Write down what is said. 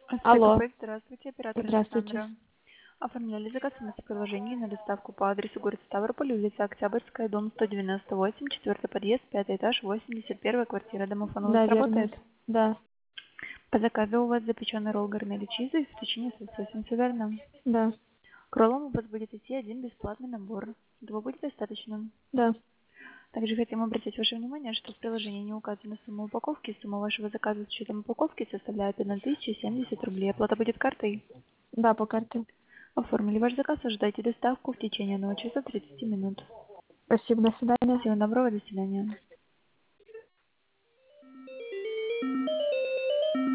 Алло, СТКП, здравствуйте, оператор здравствуйте. Александра. Оформляли заказ в приложении на доставку по адресу город Ставрополь, улица Октябрьская, дом 198, четвертый подъезд, пятый этаж, 81 квартира. Домофон у вас Да, верно. работает? Да, По заказу у вас запеченный ролл гарнели чиза из печенья с лососем, все верно? да, К роллам у вас будет идти один бесплатный набор. Этого будет достаточно. да. Также хотим обратить ваше внимание, что в приложении не указана сумма упаковки. Сумма вашего заказа с учетом упаковки составляет 1070 рублей. Оплата будет картой. Да, по карте. Оформили ваш заказ, ожидайте доставку в течение 1 часа 30 минут. Спасибо, до свидания. Всего доброго, до свидания.